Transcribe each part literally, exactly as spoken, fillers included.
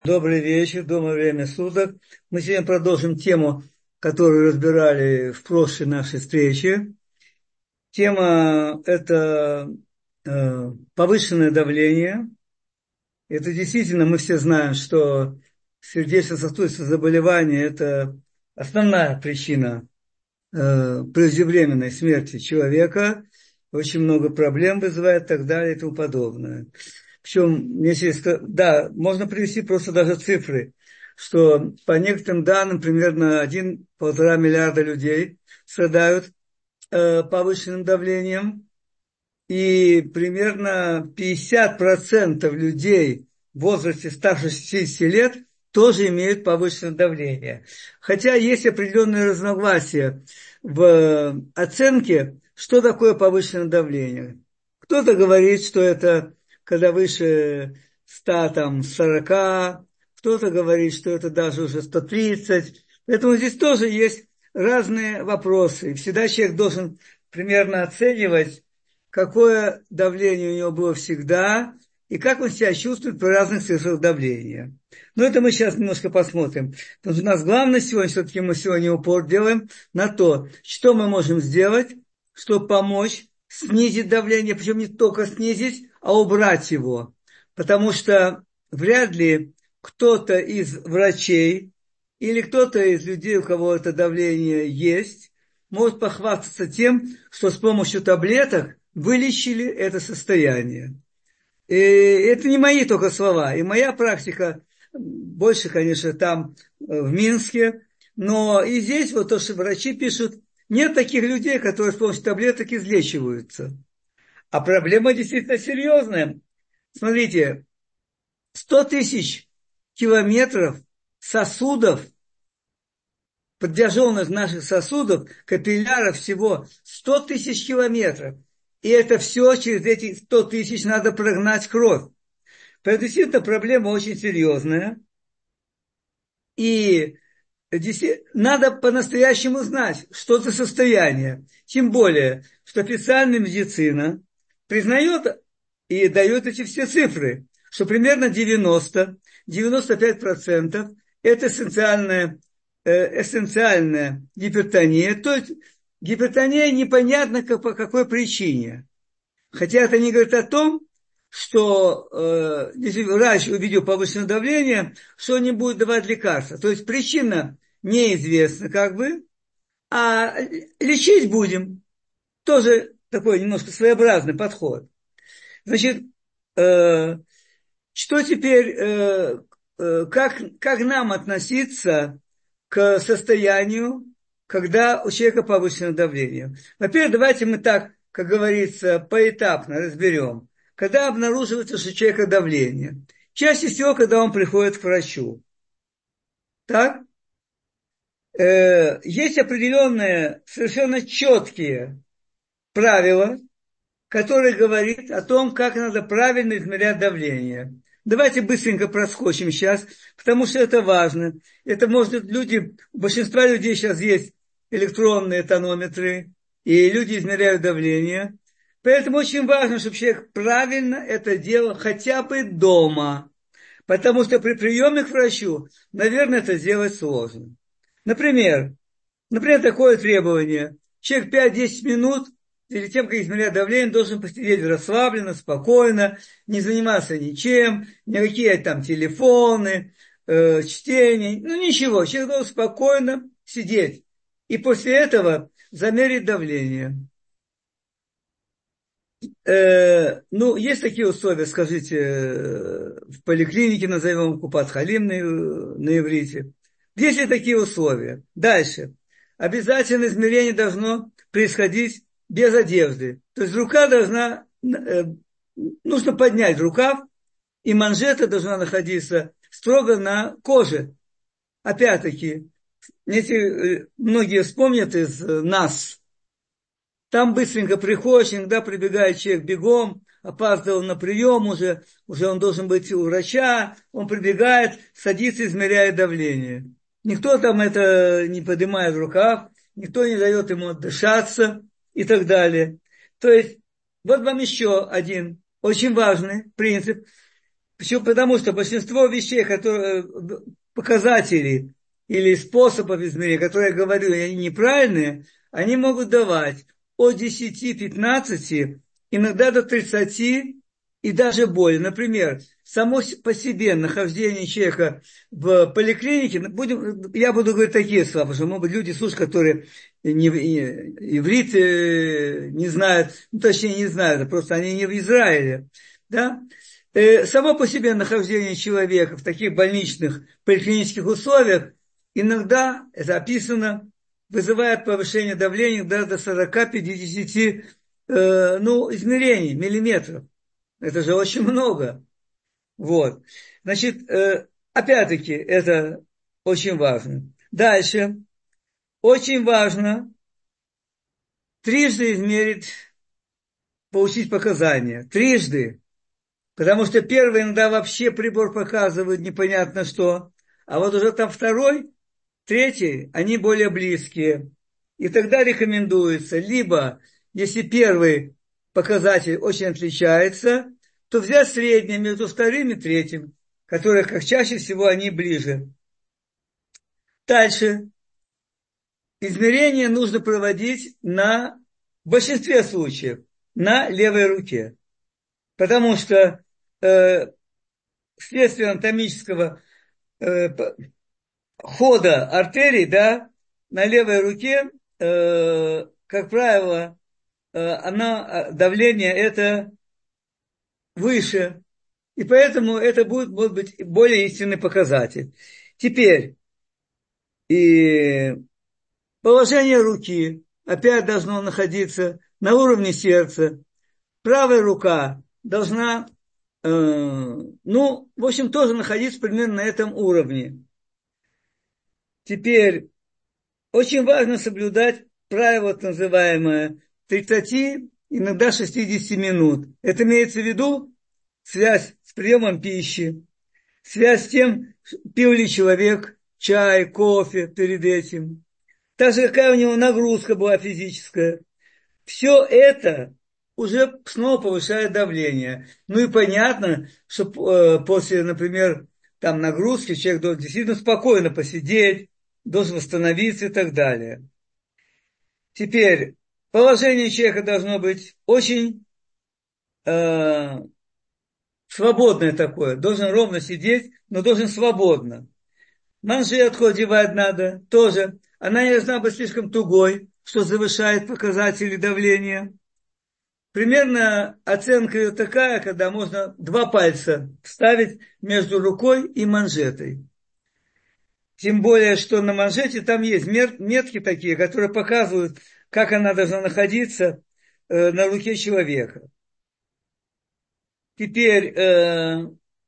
Добрый вечер, доброе время суток. Мы сегодня продолжим тему, которую разбирали в прошлой нашей встрече. Тема – это э, повышенное давление. Это действительно, мы все знаем, что сердечно-сосудистые заболевания – это основная причина э, преждевременной смерти человека. Очень много проблем вызывает и так далее и тому подобное. Причем, если, да, можно привести просто даже цифры, что по некоторым данным примерно один-полтора миллиарда людей страдают э, повышенным давлением, и примерно пятьдесят процентов людей в возрасте старше шестидесяти лет тоже имеют повышенное давление. Хотя есть определенные разногласия в оценке, что такое повышенное давление. Кто-то говорит, что это когда выше ста там, сорока, кто-то говорит, что это даже уже сто тридцать. Поэтому здесь тоже есть разные вопросы. И всегда человек должен примерно оценивать, какое давление у него было всегда, и как он себя чувствует при разных цифрах давления. Но это мы сейчас немножко посмотрим. Потому что у нас главное сегодня, все-таки мы сегодня упор делаем на то, что мы можем сделать, чтобы помочь снизить давление, причем не только снизить, а убрать его. Потому что вряд ли кто-то из врачей или кто-то из людей, у кого это давление есть, может похвастаться тем, что с помощью таблеток вылечили это состояние. И это не мои только слова. И моя практика больше, конечно, там, в Минске. Но и здесь вот то, что врачи пишут, нет таких людей, которые с помощью таблеток излечиваются. А проблема действительно серьезная. Смотрите, сто тысяч километров сосудов, подвязанных наших сосудов, капилляров всего сто тысяч километров. И это все через эти сто тысяч надо прогнать кровь. Поэтому действительно проблема очень серьезная. И надо по-настоящему знать, что за состояние. Тем более, что официальная медицина признает и дает эти все цифры, что примерно девяносто-девяносто пять процентов это эссенциальная, э, эссенциальная гипертония. То есть гипертония непонятно как, по какой причине. Хотя это не говорит о том, что э, если врач увидел повышенное давление, что он не будет давать лекарства. То есть причина неизвестна как бы, а лечить будем. Тоже такой немножко своеобразный подход. Значит, э, что теперь, э, э, как, как нам относиться к состоянию, когда у человека повышенное давление? Во-первых, давайте мы так, как говорится, поэтапно разберем. Когда обнаруживается, что у человека давление? Чаще всего, когда он приходит к врачу. Так? Э, есть определенные, совершенно четкие правила, которые говорят о том, как надо правильно измерять давление. Давайте быстренько проскочим сейчас, потому что это важно. Это может люди, у большинства людей сейчас есть электронные тонометры, и люди измеряют давление. Поэтому очень важно, чтобы человек правильно это делал хотя бы дома. Потому что при приеме к врачу, наверное, это сделать сложно. Например, например, такое требование. Человек пять-десять минут перед тем, как измерять давление, должен посидеть расслабленно, спокойно, не заниматься ничем, никакие там телефоны, э, чтение, ну ничего. Человек должен спокойно сидеть. И после этого замерить давление. Э, ну, есть такие условия, скажите, э, в поликлинике, назовем Купат-Халим на, на иврите. Есть ли такие условия? Дальше. Обязательно измерение должно происходить без одежды. То есть рука должна, э, нужно поднять рукав, и манжета должна находиться строго на коже. Опять-таки, если многие вспомнят из нас, там быстренько приходишь, иногда прибегает человек бегом, опаздывал на прием уже, уже он должен быть у врача, он прибегает, садится, измеряет давление. Никто там это не поднимает в рукав, никто не дает ему отдышаться и так далее. То есть, вот вам еще один очень важный принцип. Почему? Потому что большинство вещей, которые, показателей или способов измерения, которые я говорю, они неправильные, они могут давать от десяти-пятнадцати, иногда до тридцати и даже более. Например, само по себе нахождение человека в поликлинике, будем, я буду говорить такие слова, потому что, может быть, люди слушают, которые не, иврит не знают, ну, точнее, не знают, просто они не в Израиле, да? Само по себе нахождение человека в таких больничных поликлинических условиях иногда, это описано, вызывает повышение давления даже до сорока-пятидесяти э, ну, измерений, миллиметров. Это же очень много. Вот. Значит, э, опять-таки, это очень важно. Дальше. Очень важно трижды измерить, получить показания. Трижды. Потому что первый иногда вообще прибор показывает непонятно что. А вот уже там второй, третий, они более близкие. И тогда рекомендуется, либо, если первый показатель очень отличается, то взять среднее между вторым и третьим, которые, как чаще всего, они ближе. Дальше. Измерение нужно проводить на, в большинстве случаев, на левой руке. Потому что э, вследствие анатомического э, хода артерий, да, на левой руке, э, как правило, э, она, давление это выше. И поэтому это будет, может быть, более истинный показатель. Теперь, и положение руки опять должно находиться на уровне сердца. Правая рука должна, э, ну, в общем, тоже находиться примерно на этом уровне. Теперь, очень важно соблюдать правило, так называемое, тридцати, иногда шестидесяти минут. Это имеется в виду связь с приемом пищи, связь с тем, пил ли человек чай, кофе перед этим. Также какая у него нагрузка была физическая. Все это уже снова повышает давление. Ну и понятно, что э, после, например, там нагрузки человек должен действительно спокойно посидеть, должен восстановиться и так далее. Теперь, положение человека должно быть очень э, свободное такое. Должен ровно сидеть, но должен свободно. Манжетку одевать надо тоже. Она не должна быть слишком тугой, что завышает показатели давления. Примерно оценка ее такая, когда можно два пальца вставить между рукой и манжетой. Тем более, что на манжете там есть метки такие, которые показывают, как она должна находиться э, на руке человека. Теперь, э,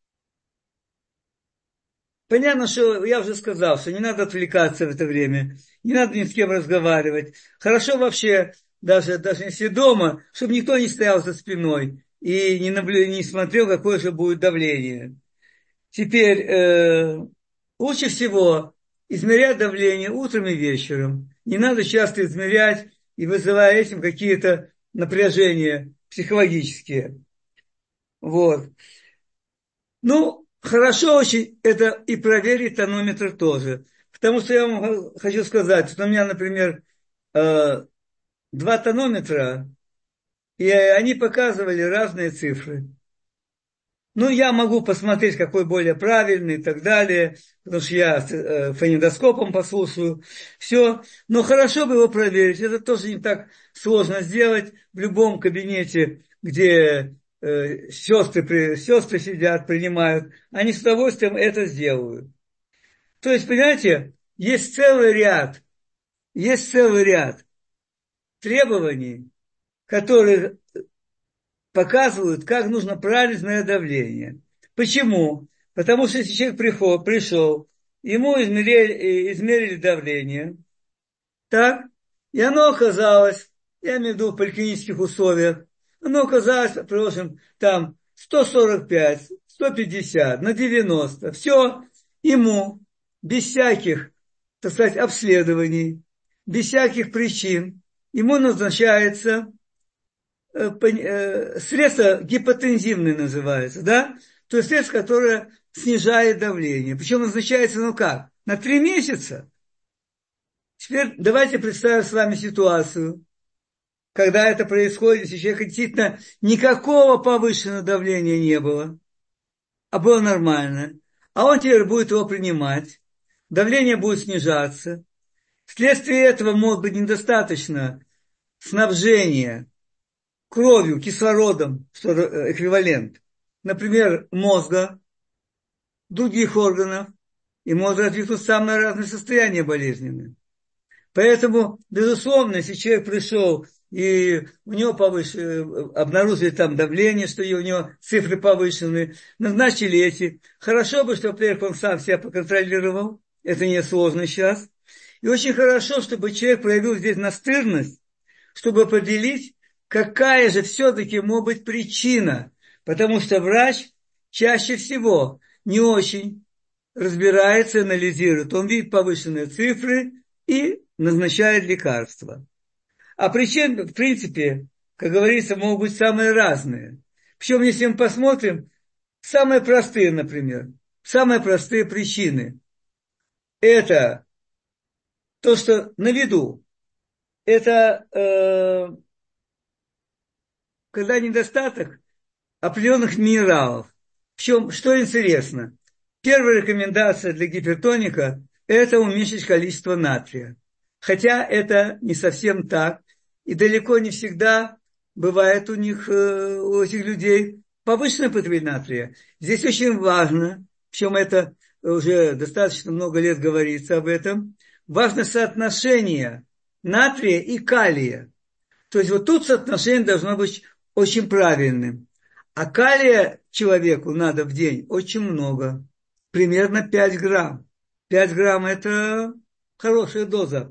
понятно, что я уже сказал, что не надо отвлекаться в это время, не надо ни с кем разговаривать. Хорошо вообще, даже, даже если дома, чтобы никто не стоял за спиной и не, наблю... не смотрел, какое же будет давление. Теперь, э, лучше всего измерять давление утром и вечером. Не надо часто измерять и вызывая этим какие-то напряжения психологические. Вот. Ну, хорошо очень это и проверить тонометр тоже. Потому что я вам хочу сказать, что у меня, например, э, два тонометра, и они показывали разные цифры. Ну, я могу посмотреть, какой более правильный и так далее, потому что я э, фонендоскопом послушаю, все. Но хорошо бы его проверить. Это тоже не так сложно сделать в любом кабинете, где э, сестры, сестры сидят, принимают. Они с удовольствием это сделают. То есть, понимаете, есть целый ряд, есть целый ряд требований, которые показывают, как нужно правильно измерять давление. Почему? Потому что если человек пришел, пришел ему измерили, измерили давление, так, и оно оказалось, я имею в виду в поликлинических условиях, оно оказалось, предположим, там сто сорок пять, сто пятьдесят, на девяносто, все, ему без всяких, так сказать, обследований, без всяких причин, ему назначается средство гипотензивное называется, да? то есть средство, которое снижает давление. Причем назначается, ну как, на три месяца. Теперь давайте представим с вами ситуацию, когда это происходит, если у человека действительно никакого повышенного давления не было, а было нормально, а он теперь будет его принимать, давление будет снижаться. Вследствие этого может быть недостаточно снабжения кровью, кислородом, что эквивалент, например, мозга, других органов, и может развиться самые разные состояния болезненные. Поэтому, безусловно, если человек пришел и у него повыш... обнаружили там давление, что у него цифры повышены, назначили эти. Хорошо бы, чтобы, во-первых, он сам себя поконтролировал, это не сложно сейчас. И очень хорошо, чтобы человек проявил здесь настырность, чтобы определить, какая же все-таки может быть причина. Потому что врач чаще всего не очень разбирается, анализирует. Он видит повышенные цифры и назначает лекарства. А причин, в принципе, как говорится, могут быть самые разные. Причем, если мы посмотрим, самые простые, например, самые простые причины. Это то, что на виду. Это э, когда недостаток определенных минералов. Причем, что интересно, первая рекомендация для гипертоника – это уменьшить количество натрия. Хотя это не совсем так, и далеко не всегда бывает у них, у этих людей, повышенное потребление натрия. Здесь очень важно, причем это уже достаточно много лет говорится об этом, важно соотношение натрия и калия. То есть вот тут соотношение должно быть очень правильным. А калия человеку надо в день очень много, примерно пять грамм. пять грамм – это хорошая доза.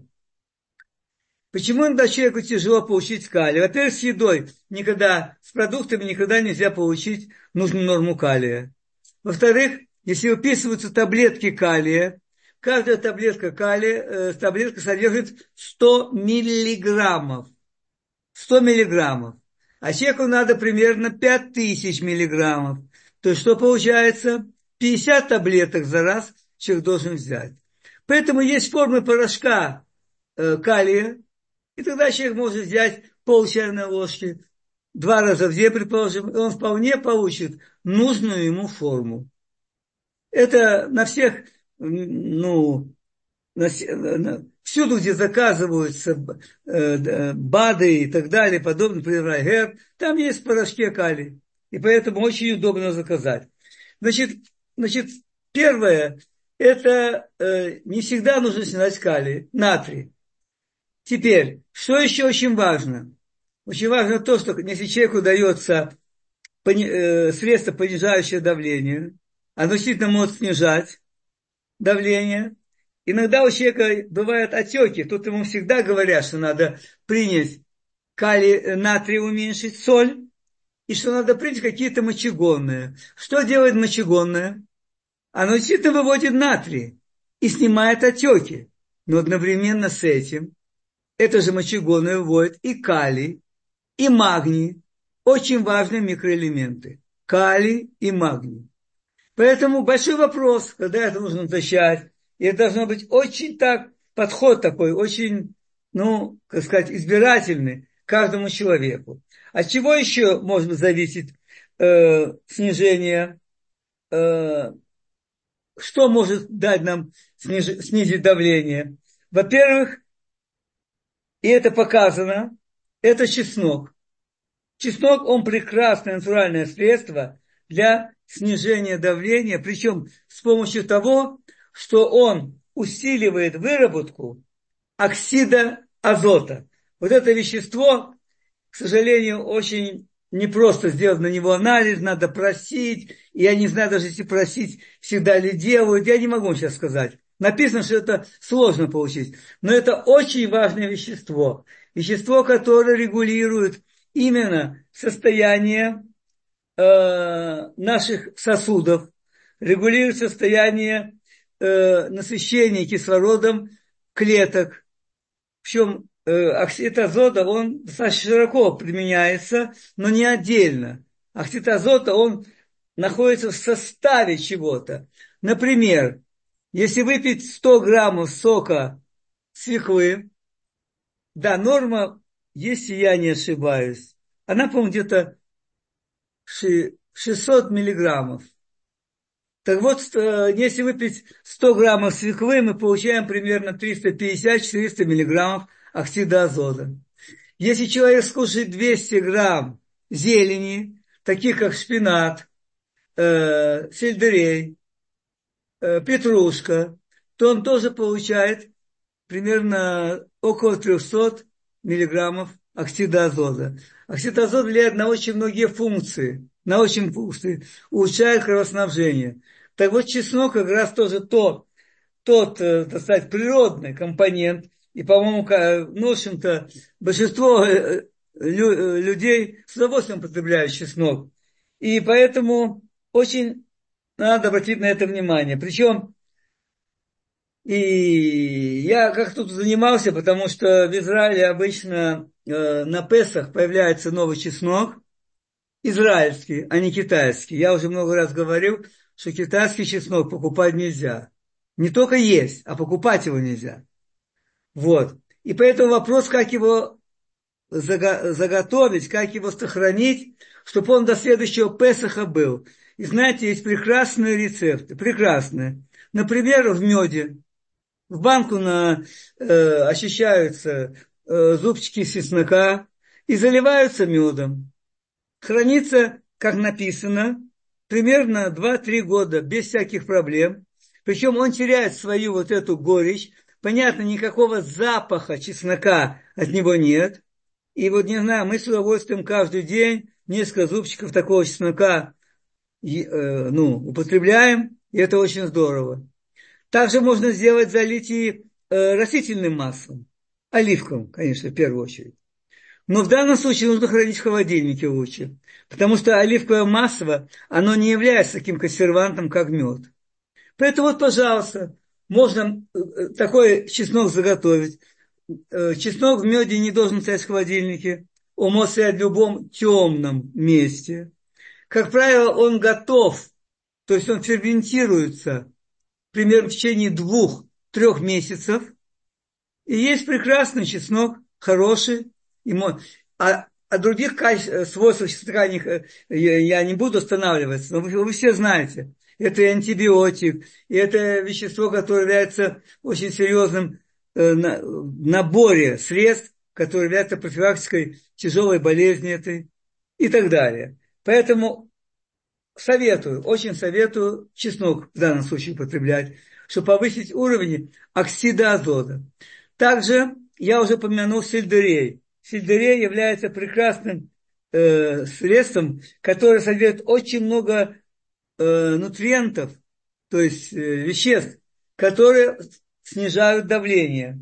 Почему иногда человеку тяжело получить калий? Во-первых, с едой никогда, с продуктами никогда нельзя получить нужную норму калия. Во-вторых, если выписываются таблетки калия, каждая таблетка калия, э, таблетка содержит сто миллиграммов. сто миллиграммов. А человеку надо примерно пять тысяч миллиграммов. То есть, что получается? пятьдесят таблеток за раз человек должен взять. Поэтому есть формы порошка э, калия, и тогда человек может взять пол чайной ложки, два раза в день, предположим, и он вполне получит нужную ему форму. Это на всех, ну, на, на, всюду, где заказываются э, БАДы и так далее, подобное, например, Айгер, там есть порошки калий. И поэтому очень удобно заказать. Значит, значит первое, это э, не всегда нужно снять калий, натрий. Теперь, что еще очень важно? Очень важно то, что если человеку дается пони, э, средство, понижающее давление, оно действительно может снижать давление. Иногда у человека бывают отеки. Тут ему всегда говорят, что надо принять калий, натрий уменьшить, соль, и что надо принять какие-то мочегонные. Что делает мочегонное? Оно действительно выводит натрий и снимает отеки. Но одновременно с этим это же мочегонное выводит и калий, и магний. Очень важные микроэлементы. Калий и магний. Поэтому большой вопрос, когда это нужно назначать. И это должно быть очень так, подход такой, очень, ну, как сказать, избирательный каждому человеку. От чего еще может зависеть э, снижение, э, что может дать нам сниж, снизить давление? Во-первых, и это показано, это чеснок. Чеснок, он прекрасное натуральное средство для снижения давления, причем с помощью того, что он усиливает выработку оксида азота. Вот это вещество, к сожалению, очень непросто сделать на него анализ, надо просить, и я не знаю даже, если просить, всегда ли делают, я не могу вам сейчас сказать. Написано, что это сложно получить, но это очень важное вещество, вещество, которое регулирует именно состояние э, наших сосудов, регулирует состояние э, насыщения кислородом клеток. Причем э, оксид азота, он достаточно широко применяется, но не отдельно. Оксид азота, он находится в составе чего-то. Например, если выпить сто граммов сока свеклы, да, норма, если я не ошибаюсь, она, по-моему, где-то шестьсот миллиграммов. Так вот, если выпить сто граммов свеклы, мы получаем примерно триста пятьдесят - четыреста миллиграммов оксида азота. Если человек скушает двести грамм зелени, таких как шпинат, э, сельдерей, э, петрушка, то он тоже получает примерно около трехсот миллиграммов оксида азота. Оксид азота влияет на очень многие функции, на очень функции, улучшает кровоснабжение. Так вот, чеснок как раз тоже то, тот, э, так сказать, природный компонент. И, по-моему, ну, в общем-то, большинство э, лю- людей с удовольствием потребляют чеснок. И поэтому очень надо обратить на это внимание. Причем и я как тут занимался, потому что в Израиле обычно э, на Песах появляется новый чеснок, израильский, а не китайский. Я уже много раз говорил, что китайский чеснок покупать нельзя. Не только есть, а покупать его нельзя. Вот. И поэтому вопрос, как его заготовить, как его сохранить, чтобы он до следующего Песаха был. И знаете, есть прекрасные рецепты, прекрасные. Например, в меде. В банку на, э, очищаются э, зубчики чеснока и заливаются медом. Хранится, как написано, примерно два-три года без всяких проблем. Причем он теряет свою вот эту горечь. Понятно, никакого запаха чеснока от него нет. И вот, не знаю, мы с удовольствием каждый день несколько зубчиков такого чеснока э, ну, употребляем, и это очень здорово. Также можно сделать, залить и э, растительным маслом. Оливковым, конечно, в первую очередь. Но в данном случае нужно хранить в холодильнике лучше. Потому что оливковое масло, оно не является таким консервантом, как мед. Поэтому вот, пожалуйста, можно э, такой чеснок заготовить. Э, чеснок в меде не должен стоять в холодильнике. Он может стоять в любом темном месте. Как правило, он готов. То есть он ферментируется примерно в течение двух-трех месяцев. И есть прекрасный чеснок, хороший. Ему, а о других качеств, свойствах чеснока я, я не буду останавливаться, но вы, вы все знаете. Это и антибиотик, и это вещество, которое является очень серьезным э, на, наборе средств, которое является профилактикой тяжелой болезни этой и так далее. Поэтому советую, очень советую чеснок в данном случае употреблять, чтобы повысить уровень оксида азота. Также я уже упомянул сельдерей. Сельдерей является прекрасным э, средством, которое содержит очень много э, нутриентов, то есть э, веществ, которые снижают давление.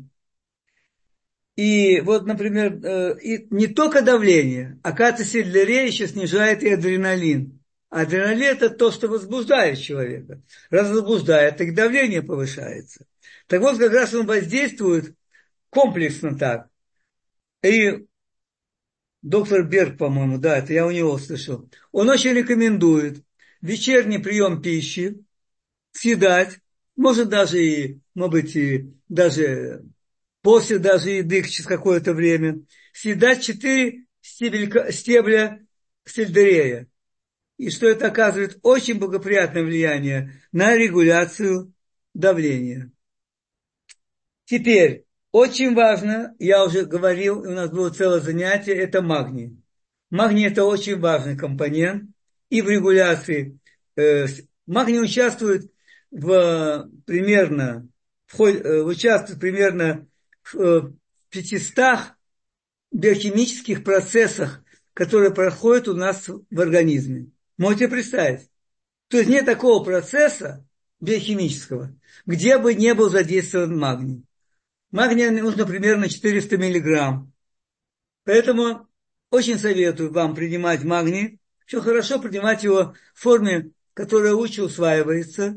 И вот, например, э, и не только давление, оказывается, сельдерей еще снижает и адреналин. Адреналин – это то, что возбуждает человека. Раз возбуждает, так давление повышается. Так вот, как раз он воздействует комплексно так. И доктор Берг, по-моему, да, это я у него слышал, он очень рекомендует вечерний прием пищи съедать, может даже и, может быть, и даже после даже еды через какое-то время, съедать четыре стебелька, стебля сельдерея. И что это оказывает очень благоприятное влияние на регуляцию давления. Теперь, очень важно, я уже говорил, у нас было целое занятие, это магний. Магний – это очень важный компонент и в регуляции. Э, магний участвует в примерно, вход, э, участвует примерно в э, пятистах биохимических процессах, которые проходят у нас в организме. Можете представить? То есть нет такого процесса биохимического, где бы не был задействован магний. Магния нужно примерно четыреста миллиграмм. Поэтому очень советую вам принимать магний. Все хорошо принимать его в форме, которая лучше усваивается.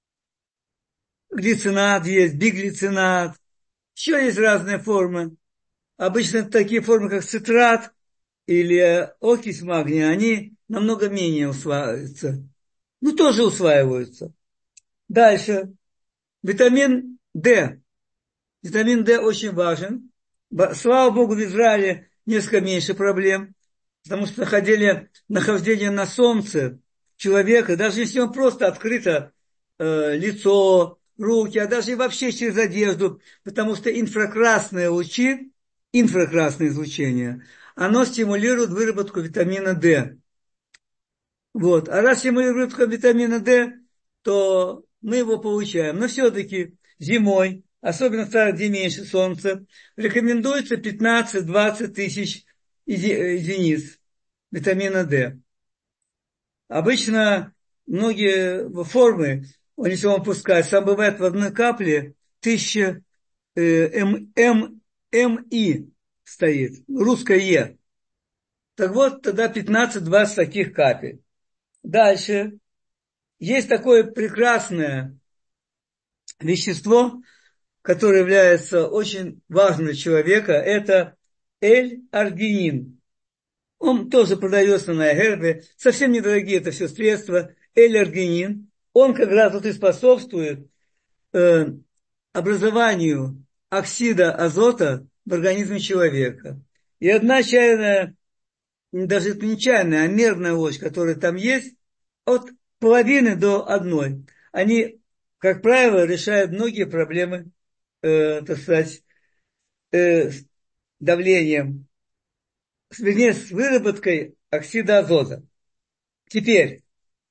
Глицинат есть, биглицинат. Еще есть разные формы. Обычно такие формы, как цитрат или окись магния, они намного менее усваиваются. ну, тоже усваиваются. Дальше. Витамин D. Витамин D очень важен. Слава Богу, в Израиле несколько меньше проблем, потому что находили, нахождение на солнце человека, даже если он просто открыто э, лицо, руки, а даже и вообще через одежду, потому что инфракрасные лучи, инфракрасное излучение, оно стимулирует выработку витамина D. Вот. А раз стимулирует витамина D, то мы его получаем. Но все-таки зимой, особенно там, где меньше солнца, рекомендуется пятнадцать-двадцать тысяч единиц витамина D. Обычно многие формы, если он пускает, сам бывает в одной капле тысяча э, м, м, МИ стоит, русское Е. Так вот, тогда пятнадцать-двадцать таких капель. Дальше. Есть такое прекрасное вещество, которое является очень важным для человека. Это L-аргинин. Он тоже продается на гербе. Совсем недорогие это все средства. L-аргинин. Он как раз вот и способствует э, образованию оксида азота в организме человека. И одна чайная, даже это не чайная, а мерная ложь, которая там есть, от половины до одной, они, как правило, решают многие проблемы, э, так сказать, э, с давлением, вернее, с выработкой оксида азота. Теперь,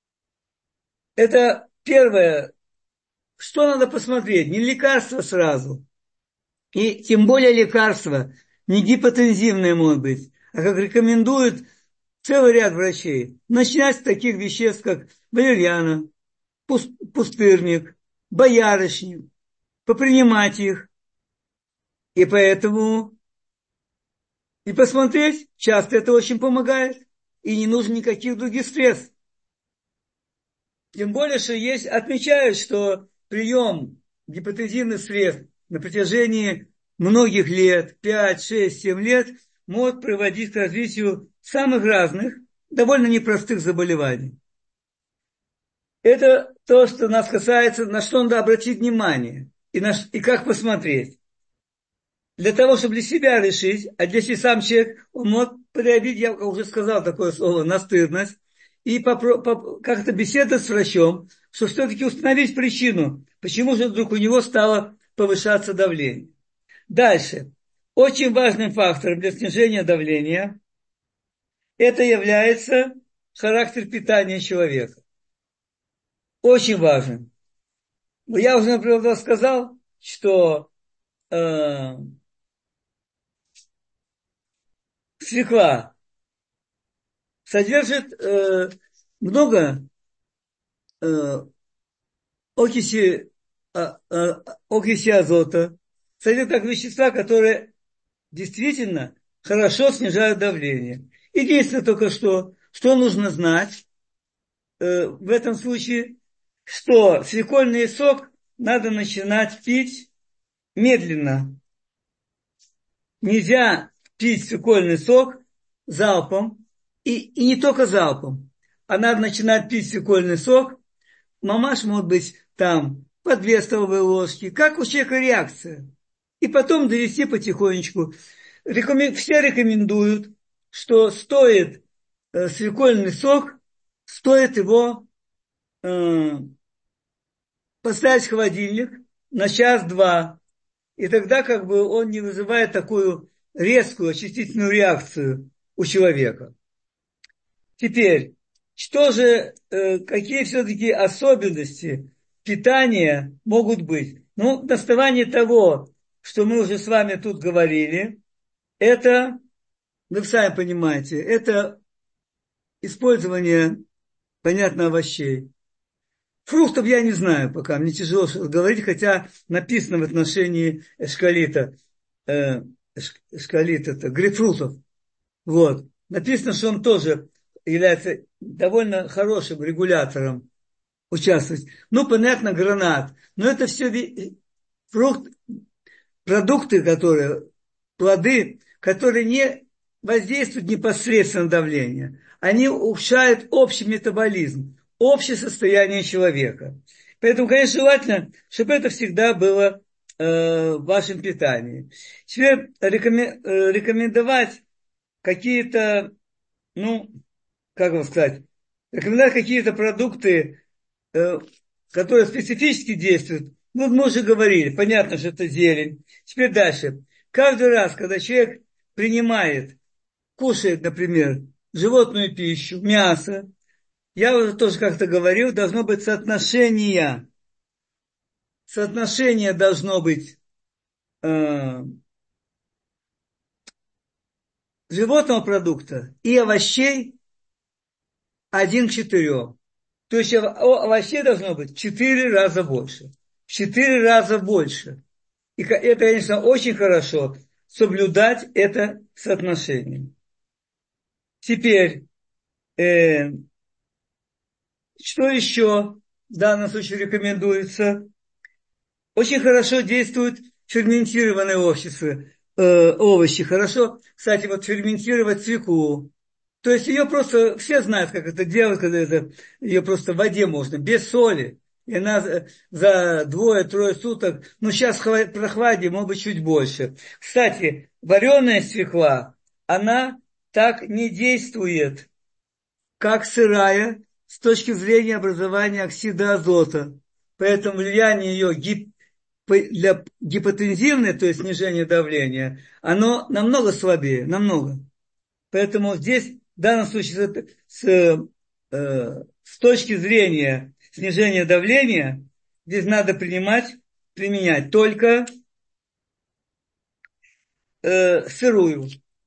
это первое, что надо посмотреть, не лекарство сразу, и тем более лекарство не гипотензивное может быть, а как рекомендуют целый ряд врачей, начинать с таких веществ, как валерьяна, пустырник, боярышник, попринимать их. И поэтому и посмотреть, часто это очень помогает, и не нужно никаких других средств. Тем более, что есть, отмечают, что прием гипотензивных средств на протяжении многих лет, пять, шесть, семь лет, может приводить к развитию самых разных, довольно непростых заболеваний. Это то, что нас касается, на что надо обратить внимание и, на, и как посмотреть. Для того, чтобы для себя решить, а если сам человек, он может проявить, я уже сказал такое слово, настырность, и попро, поп, как-то беседовать с врачом, чтобы все-таки установить причину, почему же вдруг у него стало повышаться давление. Дальше. Очень важным фактором для снижения давления это является характер питания человека. Очень важен. Я уже, например, сказал, что э, свекла содержит э, много э, окиси, э, э, окиси азота, содержит как вещества, которые действительно хорошо снижают давление. Единственное только что, что нужно знать э, в этом случае, что свекольный сок надо начинать пить медленно. Нельзя пить свекольный сок залпом, и, и не только залпом, а надо начинать пить свекольный сок, мамаш может быть там по две столовые ложки, как у человека реакция. И потом довести потихонечку. Рекомен... Все рекомендуют, что стоит э, свекольный сок, стоит его э, поставить в холодильник на час-два. И тогда как бы он не вызывает такую резкую очистительную реакцию у человека. Теперь, что же, э, какие все-таки особенности питания могут быть? Ну, на основании того, что мы уже с вами тут говорили, это, вы сами понимаете, это использование, понятно, овощей. Фруктов я не знаю пока, мне тяжело говорить, хотя написано в отношении эшкалита, э, эшкалита, это грейпфрутов. Вот. Написано, что он тоже является довольно хорошим регулятором участвовать. Ну, понятно, гранат. Но это все фрукт, продукты, которые, плоды, которые не воздействуют непосредственно на давление. Они улучшают общий метаболизм. общее состояние человека. Поэтому, конечно, желательно, чтобы это всегда было э, в вашем питании. Теперь рекомен, э, рекомендовать какие-то, ну, как вам сказать, рекомендовать какие-то продукты, э, которые специфически действуют. Ну, мы уже говорили, понятно, что это зелень. Теперь дальше. Каждый раз, когда человек принимает, кушает, например, животную пищу, мясо, я уже тоже как-то говорил, должно быть соотношение. Соотношение должно быть э, животного продукта и овощей один к четырем. То есть овощей должно быть в четыре раза больше. В четыре раза больше. И это, конечно, очень хорошо соблюдать это соотношение. Теперь, э, что еще в данном случае рекомендуется? Очень хорошо действуют ферментированные овощи, э, овощи. Хорошо, кстати, вот ферментировать свеклу. То есть ее просто, все знают, как это делать, когда это, ее просто в воде можно, без соли. И она за двое-трое суток, ну сейчас в прохладе, может быть, чуть больше. Кстати, вареная свекла, она так не действует, как сырая, с точки зрения образования оксида азота. Поэтому влияние ее гип, для гипотензивной, то есть снижения давления, оно намного слабее, намного. Поэтому здесь, в данном случае, с, с, э, с точки зрения снижения давления, здесь надо принимать, применять только э, сырую.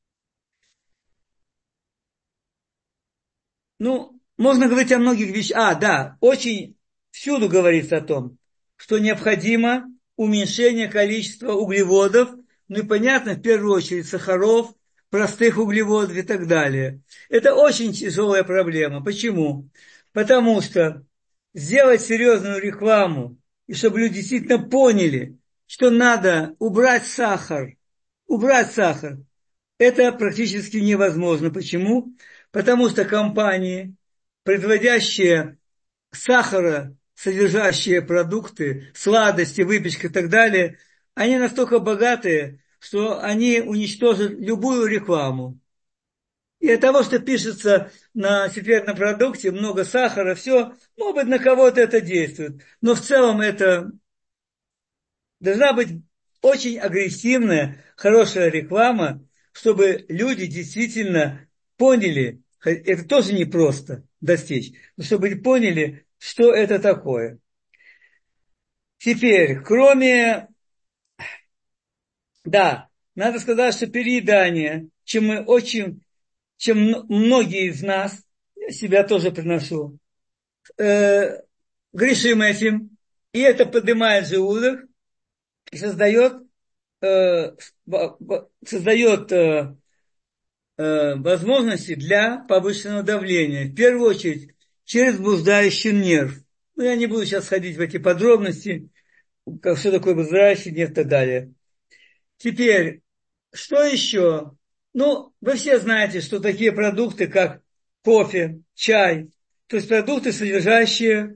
Ну, можно говорить о многих вещах. А, да, очень всюду говорится о том, что необходимо уменьшение количества углеводов, ну и понятно, в первую очередь сахаров, простых углеводов и так далее. Это очень тяжелая проблема. Почему? Потому что сделать серьезную рекламу, и чтобы люди действительно поняли, что надо убрать сахар, убрать сахар, это практически невозможно. Почему? Потому что компании, производящие сахара, содержащие продукты, сладости, выпечка и так далее, они настолько богатые, что они уничтожат любую рекламу. И от того, что пишется на секретном продукте, много сахара, все, может быть, на кого-то это действует. Но в целом это должна быть очень агрессивная, хорошая реклама, чтобы люди действительно поняли, это тоже непросто достичь, но чтобы поняли, что это такое. Теперь, кроме, да, надо сказать, что переедание, чем мы очень, чем многие из нас, я себя тоже приношу, э, грешим этим, и это поднимает желудок и создает, э, создает э, э, возможности для повышенного давления. В первую очередь, через блуждающий нерв. Ну, я не буду сейчас ходить в эти подробности, как, что такое блуждающий нерв и так далее. Теперь, что еще? Ну, вы все знаете, что такие продукты, как кофе, чай, то есть продукты, содержащие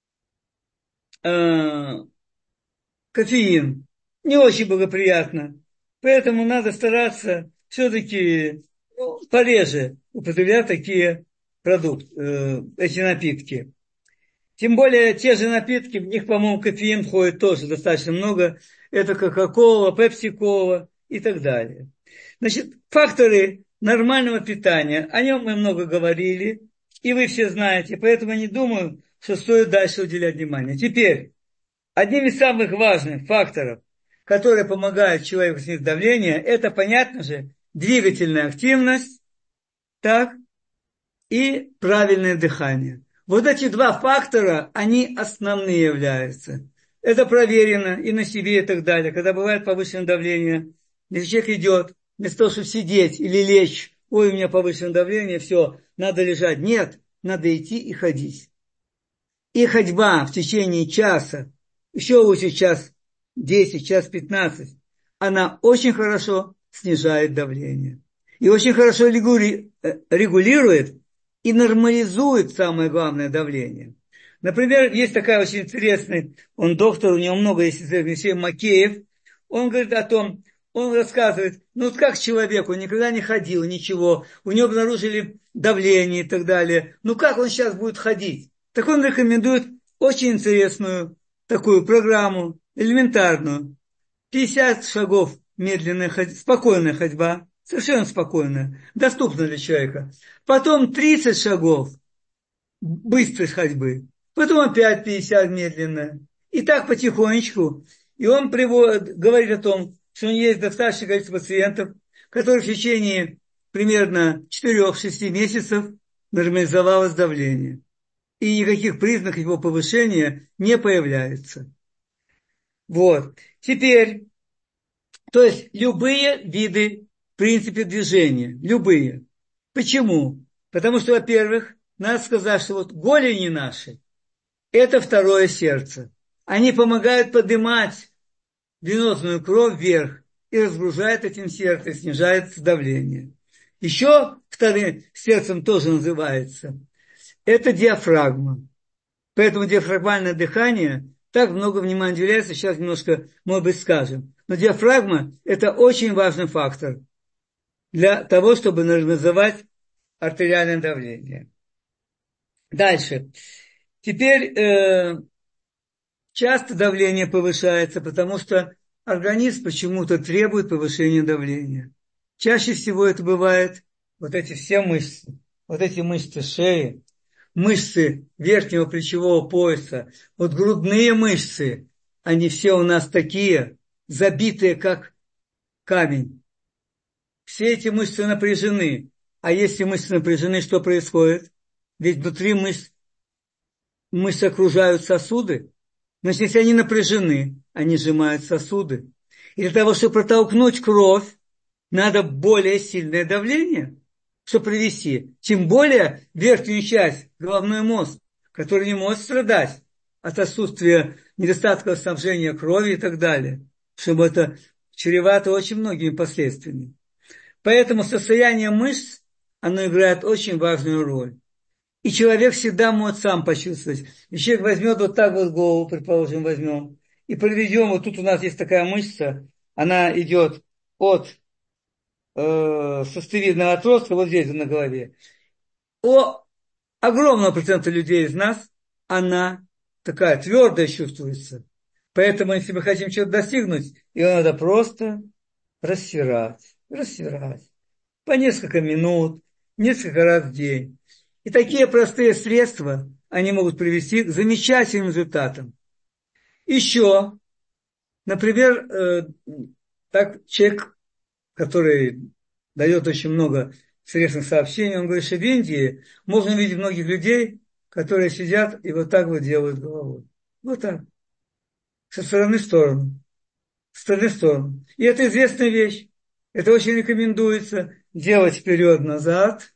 э, кофеин, не очень благоприятно. Поэтому надо стараться все-таки ну, пореже употреблять такие продукты, э, эти напитки. Тем более те же напитки, в них, по-моему, кофеин входит тоже достаточно много. Это кока-кола, пепси-кола и так далее. Значит, факторы нормального питания, о нем мы много говорили, и вы все знаете, поэтому я не думаю, что стоит дальше уделять внимание. Теперь, одним из самых важных факторов, которые помогают человеку снизить давление, это, понятно же, двигательная активность, так, и правильное дыхание. Вот эти два фактора, они основные являются. Это проверено и на себе и так далее. Когда бывает повышенное давление, если человек идет, вместо того, чтобы сидеть или лечь, ой, у меня повышенное давление, все, надо лежать. Нет, надо идти и ходить. И ходьба в течение часа, еще лучше час десять, час пятнадцать, она очень хорошо снижает давление. И очень хорошо регулирует и нормализует, самое главное, давление. Например, есть такая очень интересная, он доктор, у него много есть вещей, Макеев, он говорит о том, он рассказывает, ну вот как человек, он никогда не ходил, ничего, у него обнаружили давление и так далее, ну как он сейчас будет ходить? Так он рекомендует очень интересную такую программу, элементарную, пятьдесят шагов медленная ходьба, спокойная ходьба, совершенно спокойная, доступна для человека. Потом тридцать шагов быстрой ходьбы, потом опять пятьдесят медленно. И так потихонечку. И он приводит, говорит о том, что у него есть достаточное количество пациентов, которые в течение примерно четырёх-шести месяцев нормализовалось давление. И никаких признаков его повышения не появляется. Вот. Теперь, то есть любые виды, в принципе, движения, любые. Почему? Потому что, во-первых, надо сказать, что вот голени наши, это второе сердце. Они помогают поднимать венозную кровь вверх и разгружают этим сердце, снижается давление. Еще вторым сердцем тоже называется. Это диафрагма. Поэтому диафрагмальное дыхание так много внимания уделяется, сейчас немножко, может быть, скажем. Но диафрагма – это очень важный фактор для того, чтобы нормализовать артериальное давление. Дальше. Теперь э, часто давление повышается, потому что организм почему-то требует повышения давления. Чаще всего это бывает вот эти все мышцы, вот эти мышцы шеи, мышцы верхнего плечевого пояса, вот грудные мышцы, они все у нас такие, забитые как камень. Все эти мышцы напряжены. А если мышцы напряжены, что происходит? Ведь внутри мышц, мышцы окружают сосуды. Значит, если они напряжены, они сжимают сосуды. И для того, чтобы протолкнуть кровь, надо более сильное давление, чтобы привести. Тем более верхнюю часть, головной мозг, который не может страдать от отсутствия недостатка снабжения крови и так далее. Чтобы это чревато очень многими последствиями. Поэтому состояние мышц, оно играет очень важную роль. И человек всегда может сам почувствовать. И человек возьмет вот так вот голову, предположим, возьмем, и проведем, вот тут у нас есть такая мышца, она идет от э, сустывидного отростка, вот здесь на голове. У огромного процента людей из нас она такая твердая чувствуется. Поэтому, если мы хотим чего-то достигнуть, ее надо просто растирать, растирать. По несколько минут, несколько раз в день. И такие простые средства, они могут привести к замечательным результатам. Еще, например, э, так человек, который дает очень много средств сообщений, он говорит, что в Индии можно видеть многих людей, которые сидят и вот так вот делают головой. Вот так. Со стороны в сторону. Со стороны в сторону. И это известная вещь. Это очень рекомендуется делать вперед-назад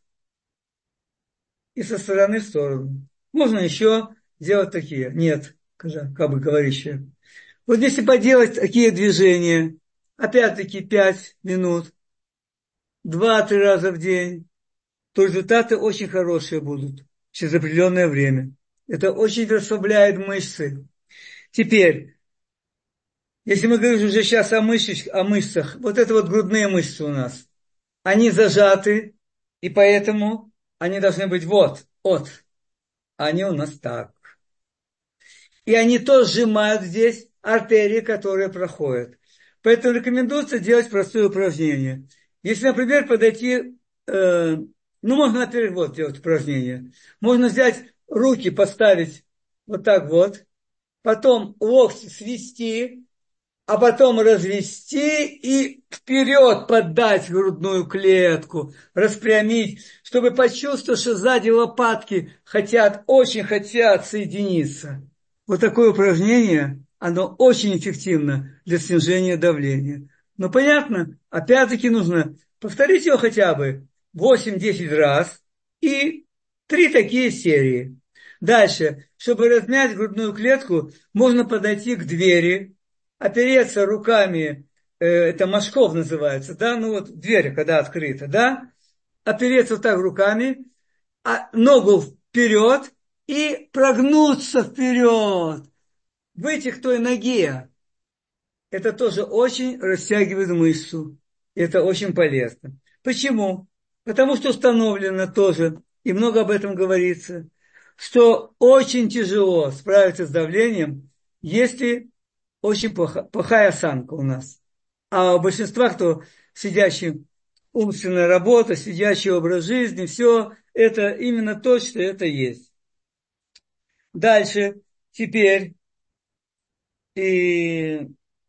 и со стороны в сторону. Можно еще делать такие. Нет, как бы говорящие. Вот если поделать такие движения, опять-таки пять минут, два-три раза в день, то результаты очень хорошие будут через определенное время. Это очень расслабляет мышцы. Теперь, если мы говорим уже сейчас о мышцах, о мышцах, вот это вот грудные мышцы у нас, они зажаты, и поэтому они должны быть вот, от. Они у нас так. И они тоже сжимают здесь артерии, которые проходят. Поэтому рекомендуется делать простое упражнение. Если, например, подойти, э, ну, можно, например, вот делать упражнение. Можно взять руки, поставить вот так вот, потом локти свести, а потом развести и вперед поддать грудную клетку, распрямить, чтобы почувствовать, что сзади лопатки хотят, очень хотят соединиться. Вот такое упражнение, оно очень эффективно для снижения давления. Но понятно, опять-таки нужно повторить его хотя бы восемь-десять раз и три такие серии. Дальше, чтобы размять грудную клетку, можно подойти к двери, опереться руками, э, это Машков называется, да, ну вот дверь, когда открыта, да, опереться вот так руками, а, ногу вперед и прогнуться вперед. Выйти к той ноге. Это тоже очень растягивает мышцу. Это очень полезно. Почему? Потому что установлено тоже, и много об этом говорится, что очень тяжело справиться с давлением, если очень плохо, плохая осанка у нас. А у большинства, кто сидящий умственная работа, сидящий образ жизни, все это именно то, что это есть. Дальше, теперь, и,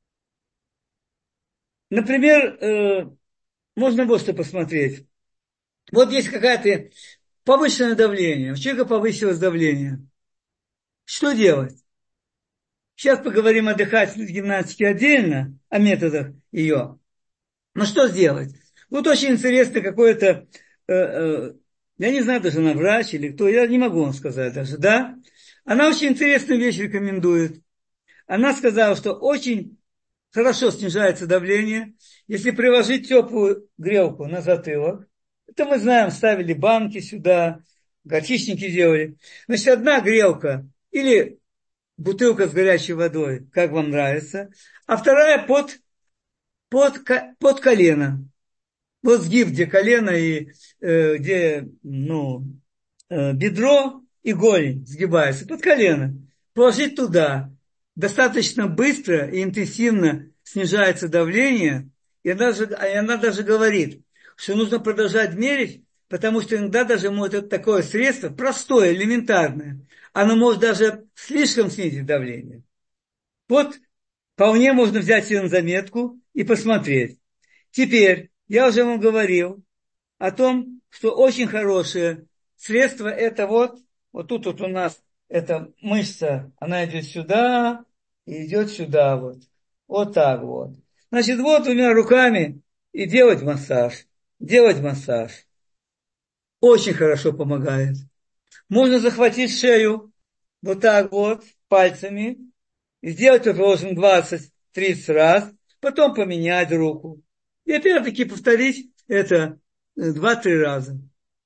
например, э, можно вот что посмотреть. Вот есть какая-то повышенное давление, у человека повысилось давление. Что делать? Сейчас поговорим о дыхательной гимнастике отдельно, о методах ее. Но что сделать? Вот очень интересно какое-то, э, э, я не знаю, даже она врач или кто, я не могу вам сказать даже, да? Она очень интересную вещь рекомендует. Она сказала, что очень хорошо снижается давление, если приложить теплую грелку на затылок. Это мы знаем, ставили банки сюда, горчичники делали. Значит, одна грелка или бутылка с горячей водой, как вам нравится, а вторая под, под, под колено. Вот сгиб, где колено и э, где ну, э, бедро и голень сгибаются, под колено. Положить туда. Достаточно быстро и интенсивно снижается давление. И она, же, и она даже говорит, что нужно продолжать мерить, потому что иногда даже может такое средство, простое, элементарное, оно может даже слишком снизить давление. Вот вполне можно взять ее на заметку и посмотреть. Теперь, я уже вам говорил о том, что очень хорошее средство это вот, вот тут вот у нас эта мышца, она идет сюда и идет сюда вот. Вот так вот. Значит, вот двумя руками и делать массаж. Делать массаж. Очень хорошо помогает. Можно захватить шею вот так вот пальцами и сделать, предположим, двадцать-тридцать раз, потом поменять руку. И опять-таки повторить это два-три раза.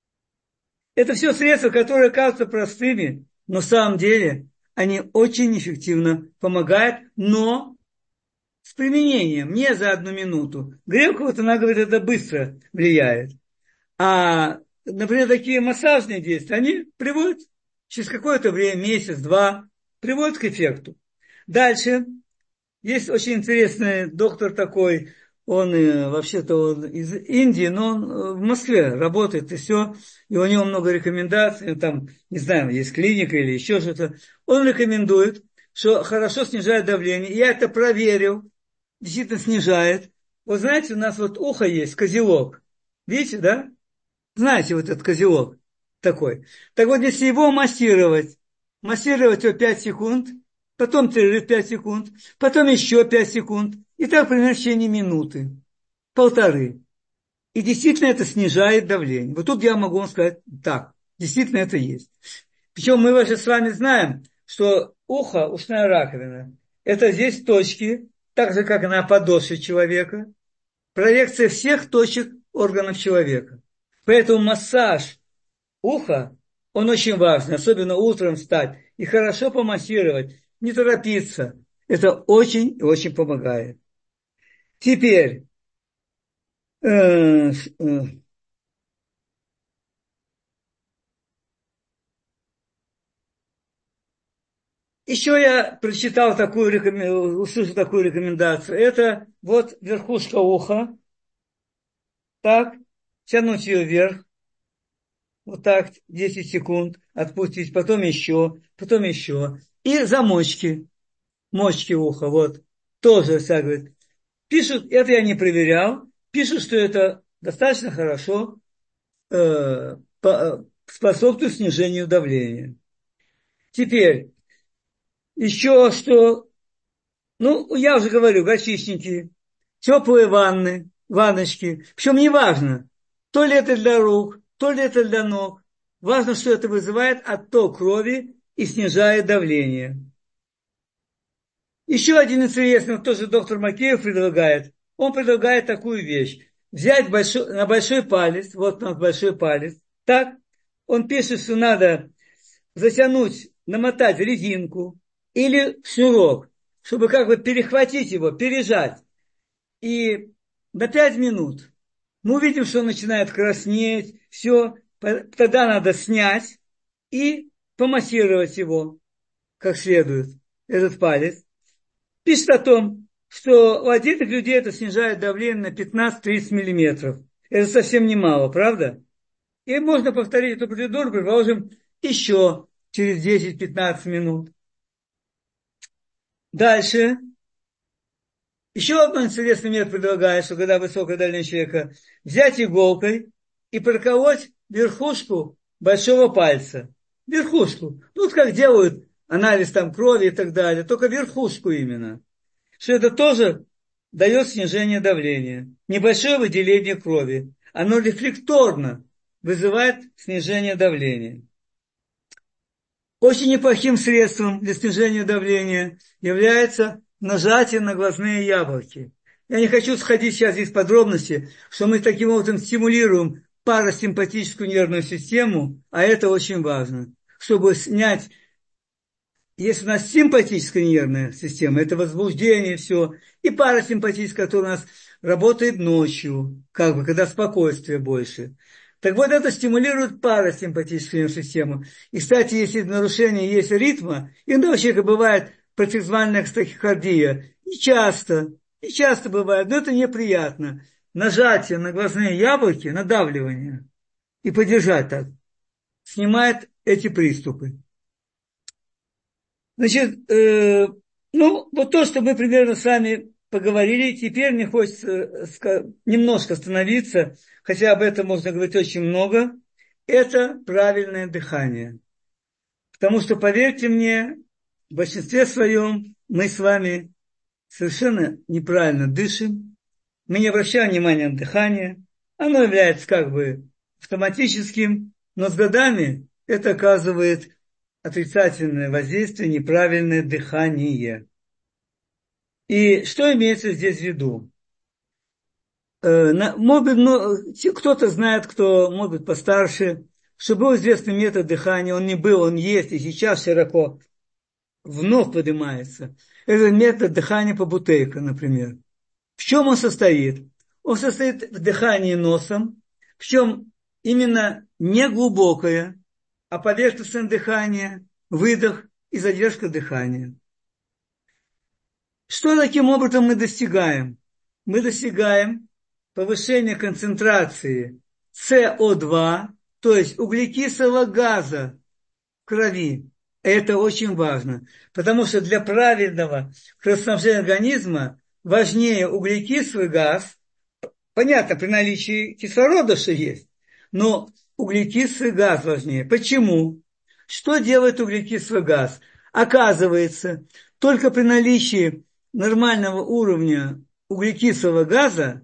Это все средства, которые кажутся простыми, но на самом деле они очень эффективно помогают, но с применением, не за одну минуту. Грелка, вот она говорит, это быстро влияет. А, например, такие массажные действия, они приводят через какое-то время, месяц-два, приводят к эффекту. Дальше. Есть очень интересный доктор такой, он вообще-то он из Индии, но он в Москве работает и все, и у него много рекомендаций, там, не знаю, есть клиника или еще что-то. Он рекомендует, что хорошо снижает давление. Я это проверил, действительно снижает. Вот знаете, у нас вот ухо есть, козелок. Видите, да? Знаете, вот этот козелок такой. Так вот, если его массировать, массировать его пять секунд, потом перерыв пять секунд, потом еще пять секунд, и так примерно в течение минуты, полторы. И действительно это снижает давление. Вот тут я могу вам сказать так, действительно это есть. Причем мы уже с вами знаем, что ухо, ушная раковина, это здесь точки, так же, как на подошве человека, проекция всех точек органов человека. Поэтому массаж уха, он очень важный, особенно утром встать и хорошо помассировать, не торопиться. Это очень и очень помогает. Теперь, э, э, еще я прочитал такую, услышал такую рекомендацию. Это вот верхушка уха, так, тянуть ее вверх, вот так, десять секунд, отпустить, потом еще, потом еще. И замочки, мочки уха, вот, тоже вся, говорит. Пишут, это я не проверял, пишут, что это достаточно хорошо э, по, э, способствует снижению давления. Теперь, еще что, ну, я уже говорю, горчичники, теплые ванны, ванночки, причем не важно, то ли это для рук, то ли это для ног, важно, что это вызывает отток крови и снижает давление. Еще один интересный, тоже доктор Макеев предлагает. Он предлагает такую вещь. Взять большой, на большой палец, вот у нас большой палец, так, он пишет, что надо затянуть, намотать резинку или шнурок, чтобы как бы перехватить его, пережать. И на пять минут мы увидим, что он начинает краснеть, все, тогда надо снять и помассировать его как следует, этот палец. Пишет о том, что у отдельных людей это снижает давление на пятнадцать-тридцать миллиметров. Это совсем немало, правда? И можно повторить эту процедуру, предположим, еще через десять-пятнадцать минут. Дальше. Еще один интересный метод предлагает, что когда высокое давление человека, взять иголкой и проколоть верхушку большого пальца. Верхушку. Ну, вот как делают анализ там крови и так далее, только верхушку именно. Что это тоже дает снижение давления. Небольшое выделение крови. Оно рефлекторно вызывает снижение давления. Очень неплохим средством для снижения давления является нажатие на глазные яблоки. Я не хочу сходить сейчас здесь в подробности, что мы таким образом стимулируем парасимпатическую нервную систему, а это очень важно, чтобы снять. Если у нас симпатическая нервная система, это возбуждение, все, и парасимпатическая, которая у нас работает ночью, как бы, когда спокойствие больше. Так вот, это стимулирует парасимпатическую нервную систему. И, кстати, если нарушение есть ритма, иногда у человека бывает пароксизмальная тахикардия. Не часто, не часто бывает, но это неприятно. Нажатие на глазные яблоки, надавливание, и подержать так, снимает эти приступы. Значит, э, ну, вот то, что мы примерно с вами поговорили, теперь мне хочется э, немножко остановиться, хотя об этом можно говорить очень много, это правильное дыхание. Потому что, поверьте мне, в большинстве своем мы с вами совершенно неправильно дышим, мы не обращаем внимания на дыхание, оно является как бы автоматическим, но с годами это оказывает отрицательное воздействие, неправильное дыхание. И что имеется здесь в виду? Может быть, кто-то знает, кто, может быть, постарше, что был известный метод дыхания, он не был, он есть, и сейчас широко вновь поднимается. Это метод дыхания по Бутейко, например. В чем он состоит? Он состоит в дыхании носом, причем именно не глубокое, а поверхностное дыхание, выдох и задержка дыхания. Что таким образом мы достигаем? Мы достигаем повышения концентрации С О два, то есть углекислого газа в крови. Это очень важно, потому что для правильного кровоснабжения организма важнее углекислый газ. Понятно, при наличии кислорода что есть, но углекислый газ важнее. Почему? Что делает углекислый газ? Оказывается, только при наличии нормального уровня углекислого газа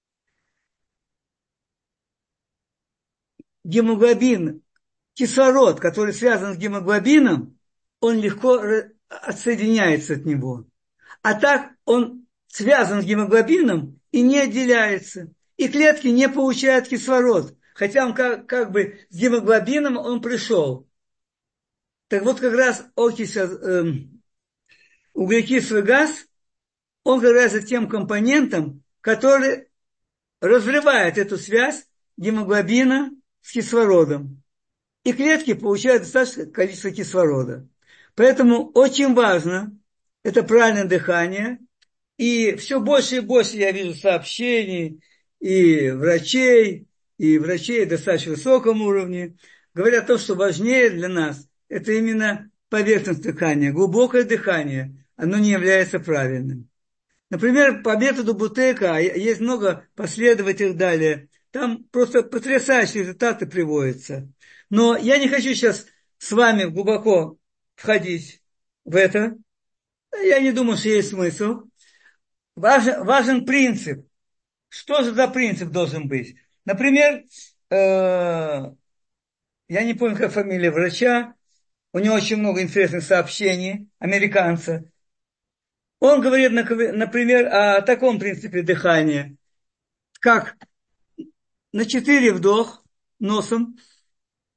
гемоглобин, кислород, который связан с гемоглобином, он легко отсоединяется от него. А так он связан с гемоглобином и не отделяется. И клетки не получают кислород, хотя он как, как бы с гемоглобином он пришел. Так вот как раз окись, э, углекислый газ, он как раз тем компонентом, который разрывает эту связь гемоглобина с кислородом. И клетки получают достаточное количество кислорода. Поэтому очень важно это правильное дыхание. И все больше и больше я вижу сообщений и врачей, и врачей достаточно высоком уровне, говорят о том, что важнее для нас это именно поверхностное дыхание, глубокое дыхание, оно не является правильным. Например, по методу Бутейко, есть много последователей далее, там просто потрясающие результаты приводятся. Но я не хочу сейчас с вами глубоко входить в это. Я не думаю, что есть смысл. Важен, важен принцип. Что же за принцип должен быть? Например, э, я не помню, как фамилия врача, у него очень много интересных сообщений, американца. Он говорит, например, о таком принципе дыхания, как на четыре вдох носом,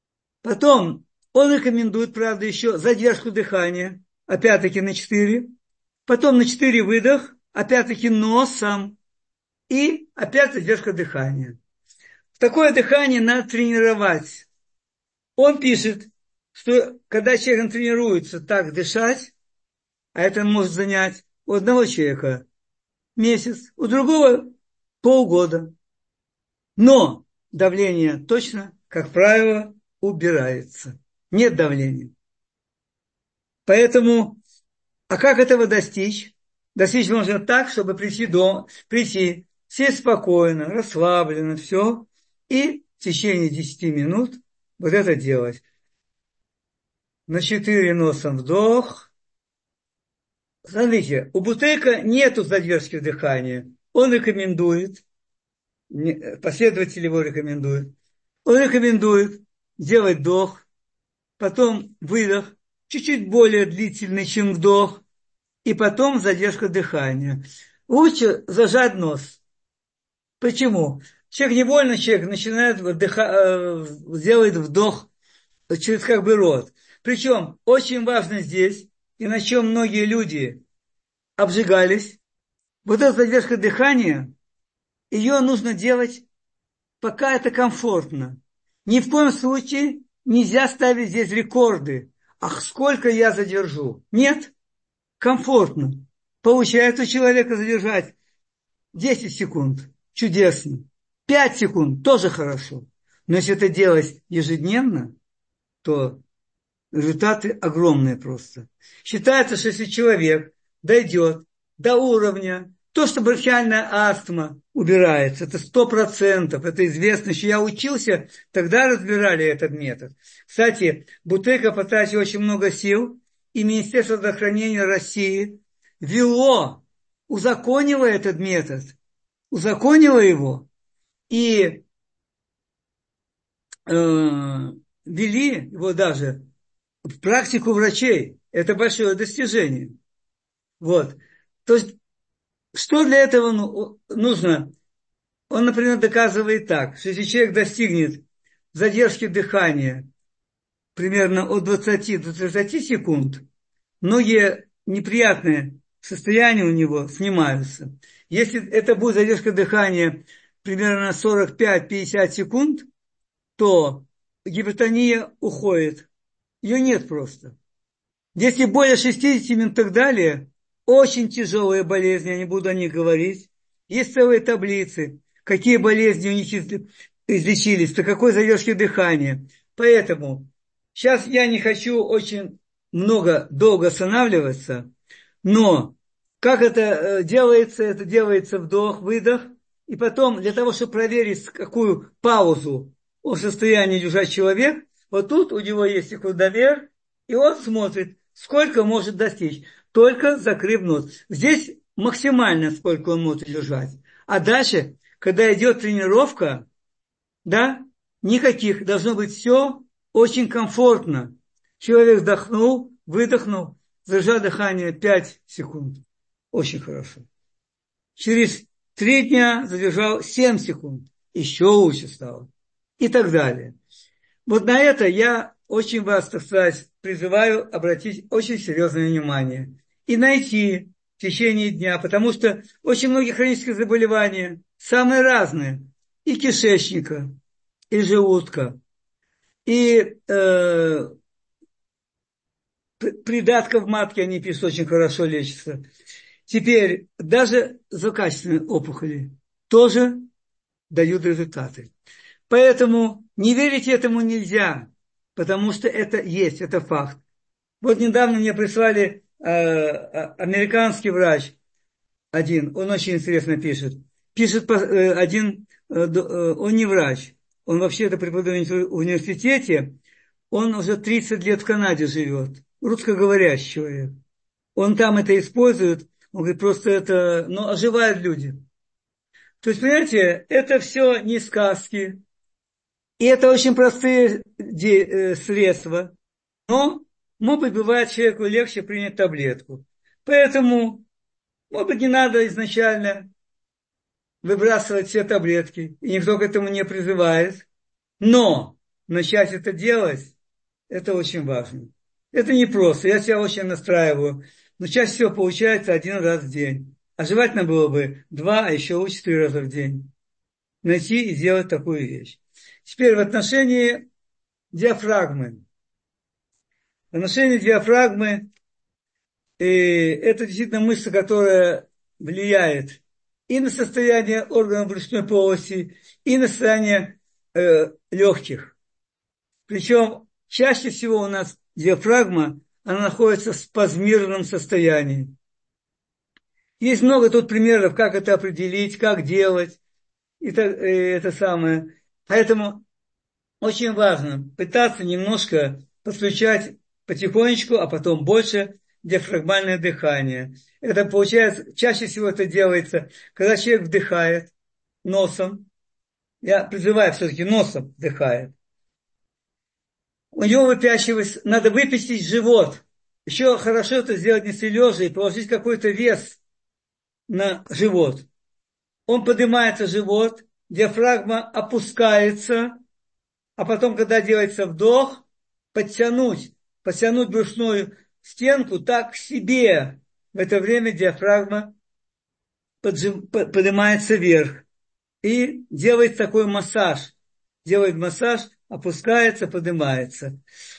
Потом он рекомендует, правда, еще задержку дыхания, опять-таки на четыре. Потом на четыре выдох, опять-таки носом. И опять задержка дыхания. Такое дыхание надо тренировать. Он пишет, что когда человек тренируется так дышать, а это может занять у одного человека месяц, у другого полгода. Но давление точно, как правило, убирается. Нет давления. Поэтому, а как этого достичь? Достичь можно так, чтобы прийти, до, прийти сесть спокойно, расслабленно, все, и в течение десяти минут вот это делать. На четыре носом вдох. Смотрите, у Бутейка нету задержки дыхания. Он рекомендует, последователь его рекомендует, он рекомендует делать вдох, потом выдох, чуть-чуть более длительный, чем вдох, и потом задержка дыхания. Лучше зажать нос. Почему? Человек невольно, человек начинает вдыха, делает вдох через как бы рот. Причем очень важно здесь, и на чем многие люди обжигались, вот эта задержка дыхания, ее нужно делать, пока это комфортно. Ни в коем случае нельзя ставить здесь рекорды. Ах, сколько я задержу. Нет, комфортно. Получается у человека задержать десять секунд. Чудесно. пять секунд. Тоже хорошо. Но если это делать ежедневно, то результаты огромные просто. Считается, что если человек дойдет до уровня, то, что бронхиальная астма убирается, это сто процентов, это известно, что я учился, тогда разбирали этот метод. Кстати, Бутейка потратил очень много сил, и Министерство здравоохранения России ввело, узаконило этот метод, узаконило его, и э, ввели его даже в практику врачей. Это большое достижение. Вот. То есть, что для этого нужно? Он, например, доказывает так, что если человек достигнет задержки дыхания примерно от двадцати до тридцати секунд, многие неприятные состояния у него снимаются. Если это будет задержка дыхания примерно сорок пять - пятьдесят секунд, то гипертония уходит. Ее нет просто. Если более шестидесяти минут и так далее, очень тяжелые болезни, я не буду о них говорить. Есть целые таблицы, какие болезни у них излечились, при какой задержке дыхания. Поэтому сейчас я не хочу очень много, долго останавливаться, но как это делается? Это делается вдох, выдох, и потом для того, чтобы проверить, какую паузу он в состоянии держать человек, вот тут у него есть секундомер, и он смотрит, сколько может достичь, только закрыв нос. Здесь максимально, сколько он может держать. А дальше, когда идет тренировка, да, никаких, должно быть все очень комфортно. Человек вдохнул, выдохнул, задержал дыхание пять секунд. Очень хорошо. Через три дня задержал семь секунд. Еще лучше стало. И так далее. Вот на это я очень вас, так сказать, призываю обратить очень серьезное внимание. И найти в течение дня, потому что очень многие хронические заболевания, самые разные, и кишечника, и желудка, и э, придатка в матке, они пишут, очень хорошо лечатся. Теперь даже злокачественные опухоли тоже дают результаты. Поэтому не верить этому нельзя, потому что это есть, это факт. Вот недавно мне прислали э, американский врач один, он очень интересно пишет. Пишет э, один, э, э, он не врач, он вообще-то преподает в университете, он уже тридцать лет в Канаде живет, русскоговорящий человек. Он там это использует, он говорит, просто это, ну, оживают люди. То есть, понимаете, это все не сказки, и это очень простые средства, но, может быть, бывает человеку легче принять таблетку. Поэтому, может быть, не надо изначально выбрасывать все таблетки, и никто к этому не призывает, но начать это делать Это очень важно. Это не просто. Я себя очень настраиваю. Но чаще всего получается один раз в день. А желательно было бы два, а еще лучше три раза в день. Найти и сделать такую вещь. Теперь в отношении диафрагмы. В отношении диафрагмы и это действительно мышца, которая влияет и на состояние органов брюшной полости, и на состояние э, легких. Причем чаще всего у нас диафрагма, она находится в спазмированном состоянии. Есть много тут примеров, как это определить, как делать, и так, и это самое. Поэтому очень важно пытаться немножко подключать потихонечку, а потом больше диафрагмальное дыхание. Это получается, чаще всего это делается, когда человек вдыхает носом, я призываю все-таки носом вдыхает, у него выпячивается, надо выпятить живот. Еще хорошо это сделать не лежа и положить какой-то вес на живот. Он поднимается живот, диафрагма опускается, а потом, когда делается вдох, подтянуть, подтянуть брюшную стенку так к себе. В это время диафрагма поджим, поднимается вверх. И делает такой массаж. Делает массаж, опускается, поднимается.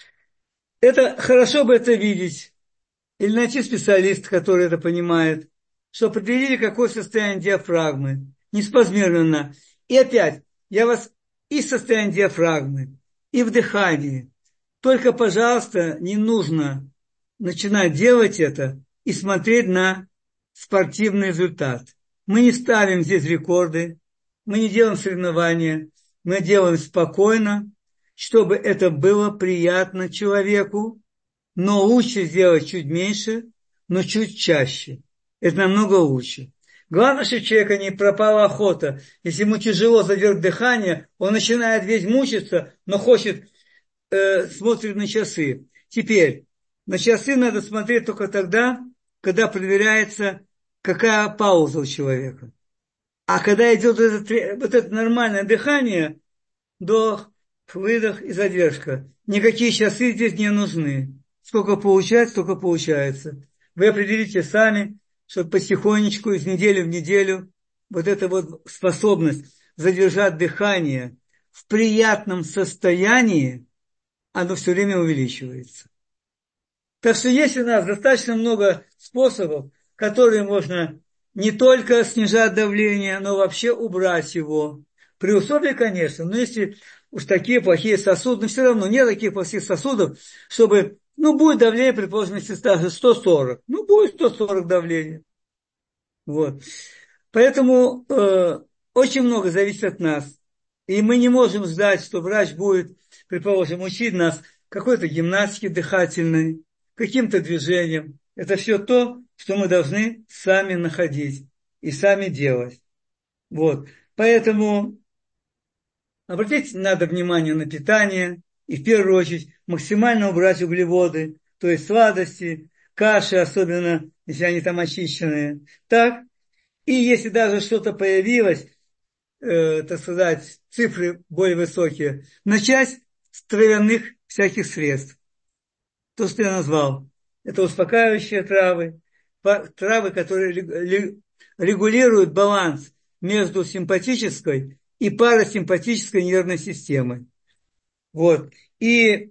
Это хорошо бы это видеть. Или найти специалиста, который это понимает. Что определили, какое состояние диафрагмы. Не спазмировано. И опять, я вас и состояние диафрагмы, и в дыхании. Только, пожалуйста, не нужно начинать делать это и смотреть на спортивный результат. Мы не ставим здесь рекорды, мы не делаем соревнования, мы делаем спокойно, чтобы это было приятно человеку, но лучше сделать чуть меньше, но чуть чаще. Это намного лучше. Главное, чтобы у человека не пропала охота. Если ему тяжело задержать дыхание, он начинает весь мучиться, но хочет, э, смотрит на часы. Теперь, на часы надо смотреть только тогда, когда проверяется, какая пауза у человека. А когда идет это, вот это нормальное дыхание, вдох, выдох и задержка, никакие часы здесь не нужны. Сколько получается, столько получается. Вы определите сами, что потихонечку, из недели в неделю, вот эта вот способность задержать дыхание в приятном состоянии, оно все время увеличивается. Так что есть у нас достаточно много способов, которые можно не только снижать давление, но вообще убрать его. При условии, конечно, но если уж такие плохие сосуды, но все равно нет таких плохих сосудов, чтобы, ну, будет давление, предположим, если даже сто сорок, ну, будет сто сорок давления. Вот. Поэтому э, очень много зависит от нас. И мы не можем ждать, что врач будет, предположим, учить нас какой-то гимнастике дыхательной, каким-то движением. Это все то, что мы должны сами находить и сами делать. Вот. Поэтому обратить надо внимание на питание и в первую очередь максимально убрать углеводы, то есть сладости, каши, особенно если они там очищенные. Так, и если даже что-то появилось, э, так сказать, цифры более высокие, начать с травяных всяких средств. То, что я назвал. Это успокаивающие травы, травы, которые регулируют баланс между симпатической и парасимпатической нервной системой. Вот. И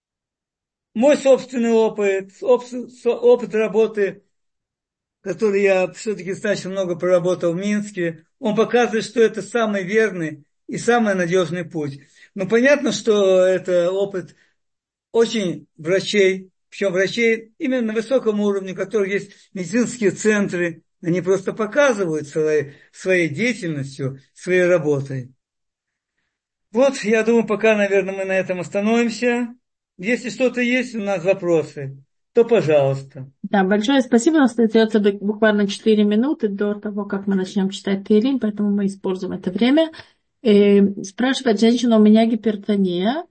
мой собственный опыт, опыт работы, который я все-таки достаточно много проработал в Минске, он показывает, что это самый верный и самый надежный путь. Но понятно, что это опыт очень врачей, причем врачей именно на высоком уровне, у которых есть медицинские центры, они просто показывают своей, своей деятельностью, своей работой. Вот, я думаю, пока, наверное, мы на этом остановимся. Если что-то есть у нас вопросы, то пожалуйста. Да, большое спасибо. У нас остается буквально четыре минуты до того, как мы начнем читать Теилим, поэтому мы используем это время. И спрашивает женщина: у меня гипертония,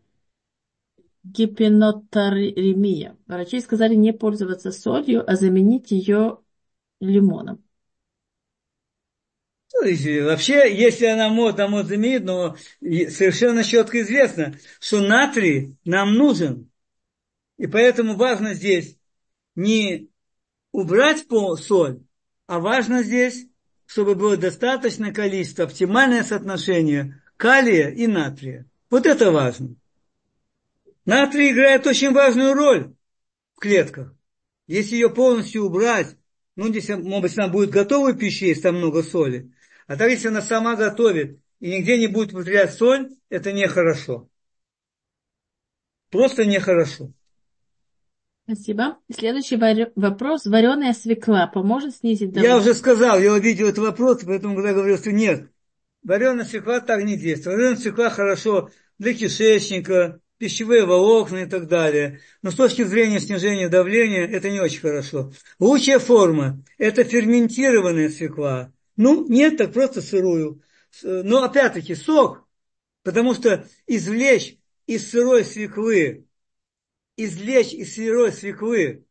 гипонотеремия. Врачи сказали не пользоваться солью, а заменить ее лимоном. То есть, вообще, если она может, она может заменить, но совершенно четко известно, что натрий нам нужен. И поэтому важно здесь не убрать по соль, а важно здесь, чтобы было достаточное количество, оптимальное соотношение калия и натрия. Вот это важно. Натрий играет очень важную роль в клетках. Если ее полностью убрать, ну, здесь, может быть, она будет готовую пищу, есть там много соли. А так, если она сама готовит и нигде не будет употреблять соль, это нехорошо. Просто нехорошо. Спасибо. Следующий варё- вопрос. Вареная свекла поможет снизить Я давление? уже сказал, я увидел этот вопрос, поэтому когда говорил, что нет, вареная свекла так не действует. Вареная свекла хорошо для кишечника, пищевые волокна и так далее. Но с точки зрения снижения давления это не очень хорошо. Лучшая форма – это ферментированная свекла. Ну, нет, так просто сырую. Но опять-таки сок, потому что извлечь из сырой свеклы, извлечь из сырой свеклы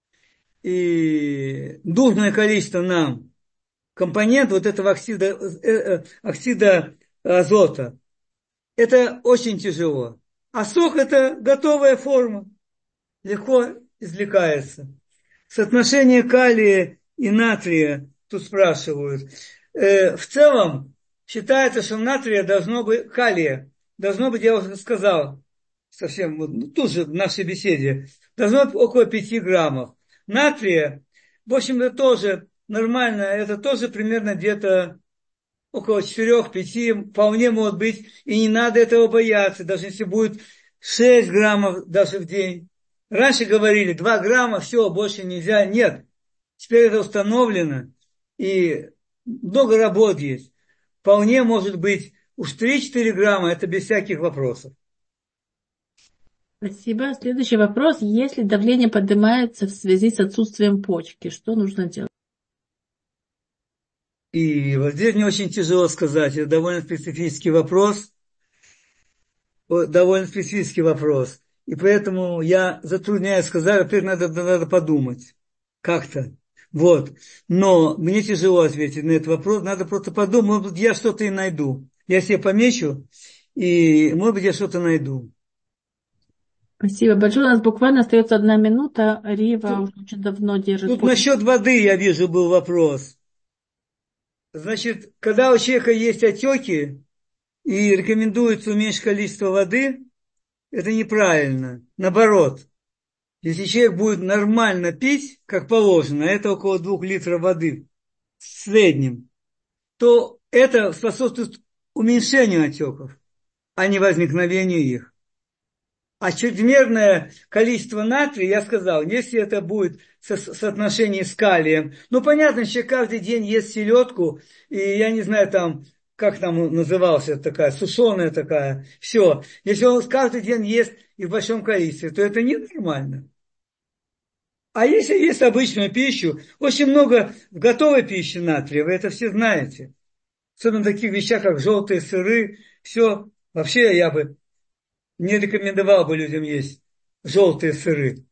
и нужное количество нам компонент вот этого оксида, э, э, оксида азота, это очень тяжело. А сок – это готовая форма, легко извлекается. Соотношение калия и натрия, тут спрашивают. Э, в целом считается, что натрия должно быть, калия, должно быть, я уже сказал, совсем, вот, ну, тут же в нашей беседе, должно быть около пяти граммов. Натрия, в общем, это тоже нормально, это тоже примерно где-то около четырех-пяти, вполне может быть, и не надо этого бояться, даже если будет шесть граммов даже в день. Раньше говорили, два грамма, все, больше нельзя. Нет, теперь это установлено, и много работ есть. Вполне может быть, уж три-четыре грамма, это без всяких вопросов. Спасибо. Следующий вопрос. Если давление поднимается в связи с отсутствием почки, что нужно делать? И вот здесь мне очень тяжело сказать, это довольно специфический вопрос, довольно специфический вопрос. И поэтому я затрудняюсь сказать, во-первых, надо, надо подумать как-то. Вот. Но мне тяжело ответить на этот вопрос, надо просто подумать, может быть, я что-то и найду. Я себе помечу, и, может быть, я что-то найду. Спасибо большое. У нас буквально остается одна минута. Рива Тут, уже очень давно держит тут пост. насчет воды, я вижу, был вопрос. Значит, когда у человека есть отеки, и рекомендуется уменьшить количество воды, это неправильно. Наоборот, если человек будет нормально пить, как положено, это около двух литров воды в среднем, то это способствует уменьшению отеков, а не возникновению их. А чрезмерное количество натрия, я сказал, если это будет в со- соотношении с калием, ну, понятно, человек каждый день ест селедку, и я не знаю, там, как там назывался такая, сушеная такая, все. Если он каждый день ест и в большом количестве, то это ненормально. А если есть обычную пищу, очень много в готовой пище натрия, вы это все знаете. Особенно в таких вещах, как желтые сыры, все. Вообще я бы не рекомендовал бы людям есть желтые сыры.